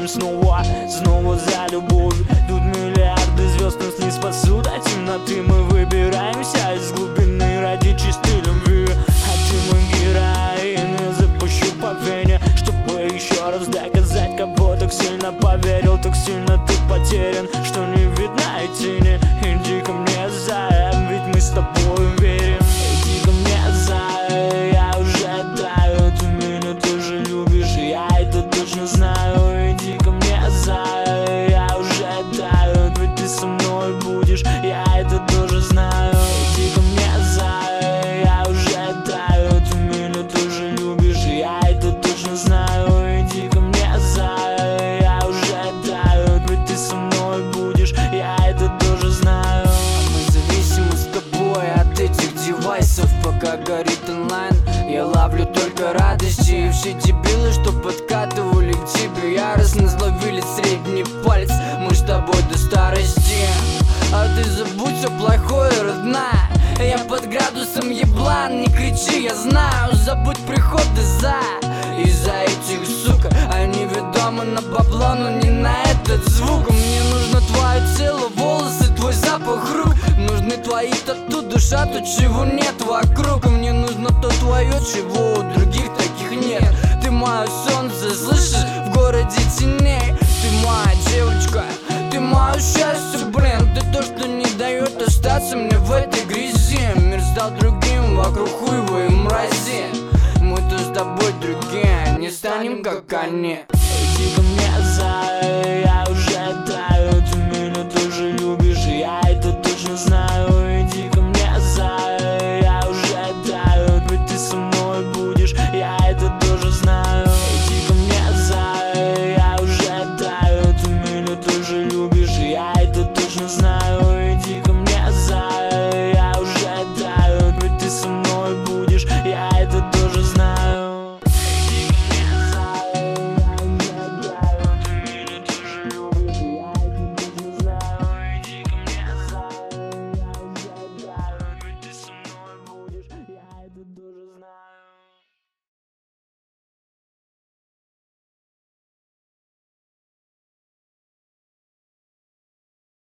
выбираем снова за любовь. Тут миллиарды звезд нас не спасут от темноты. Мы выбираемся из глубины ради чистой любви. А ты мой героин, я запущу по вене, чтобы еще раз доказать, кого так сильно поверил. Так сильно ты потерян, что не видно и тени. Иди ко мне, зая, ведь мы с тобой верим. Иди ко мне, зая, я уже таю. Ты меня тоже любишь, я это точно знаю. Иди ко мне, зая, я уже таю. Ведь ты со мной будешь, я это тоже знаю. Иди ко мне, зая, я уже таю. Ты меня тоже любишь, я это точно знаю. Иди ко мне, зая, я уже таю. Ведь ты со мной будешь, я это тоже знаю. Мы зависимы с тобой от этих девайсов. Пока горит онлайн, я ловлю только радости. И все дебилы, что подкатывали к тебе, яростно зловили средний палец. Мы с тобой до старости. А ты забудь все плохое, родная. Я под градусом еблан, не кричи, я знаю. Забудь приходы из-за этих, сука. Они ведомы на бабло, но не на этот звук. Мне нужно твое тело, волосы, твой запах рук. Нужны твои тату, душа, то чего нет вокруг. Мне нужно то твое, чего у других таких нет. Ты мое солнце, слышишь, в городе теней. Ты моя девочка, ты мое счастье, блин. Ты то, что не дает остаться мне в этой грязи. Мир стал другим, вокруг хуева и мрази. Мы-то с тобой другие, не станем как они. Иди ко мне, зая.